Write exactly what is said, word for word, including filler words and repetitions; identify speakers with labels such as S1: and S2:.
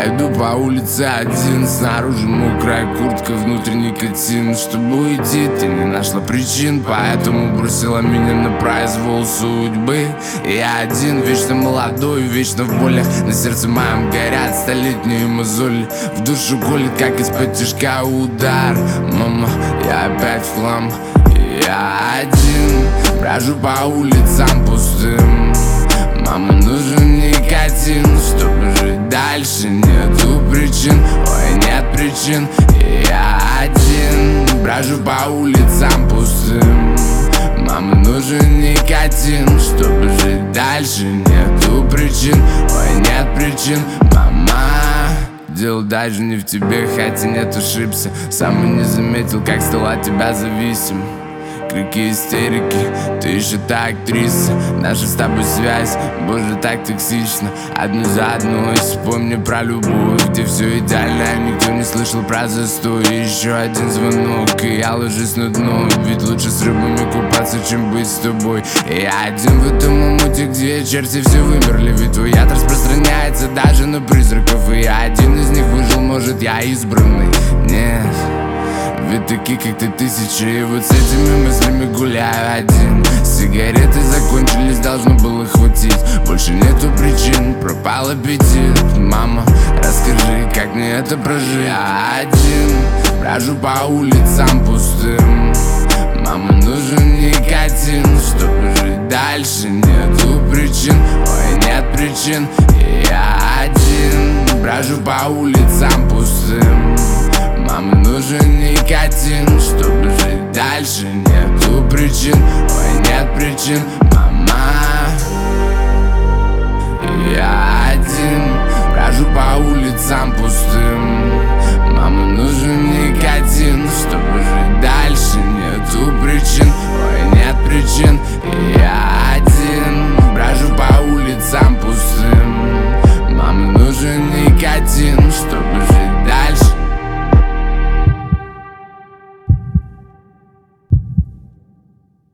S1: иду по улице один, снаружи мокрая куртка, внутри никотин. Чтобы уйти, ты не нашла причин, поэтому бросила меня на произвол судьбы. Я один, вечно молодой, вечно в болях. На сердце моем горят столетние мозоли. В душу колет, как из-под тишка удар. Мама, я опять в хлам. Я один, брожу по улицам пустым. Мама, нужен никотин, чтобы жить дальше. Нету причин, ой, нет причин. Я один, брожу по улицам пустым. Мама, нужен никотин, чтобы жить дальше. Нету причин, ой, нет причин. Мама, дело даже не в тебе, хотя нет, ошибся. Сам и не заметил, как стал от тебя зависим. Крики истерики, ты еще та актриса. Наша с тобой связь, боже, так токсично. Одну за одной вспомни про любовь, где все идеально, никто не слышал про застой. Еще один звонок, и я ложусь на дно. Ведь лучше с рыбами купаться, чем быть с тобой. Я один в этом омуте, где черти все вымерли. Ведь твой яд распространяется даже на призраков. И я один из них выжил, может, я избранный. Нет, ведь такие, как ты, тысячи. И вот с этими мыслями гуляю один. Сигареты закончились, должно было хватить. Больше нету причин, пропал аппетит. Мама, расскажи, как мне это прожить. Я один, брожу по улицам пустым. Мама, нужен никотин, чтобы жить дальше. Нету причин, ой, нет причин. Я один, брожу по улицам пустым. Мама, нужен никотин, чтобы жить дальше. Нету причин, ой, нет причин. Мама, я один, брожу по улицам пустым.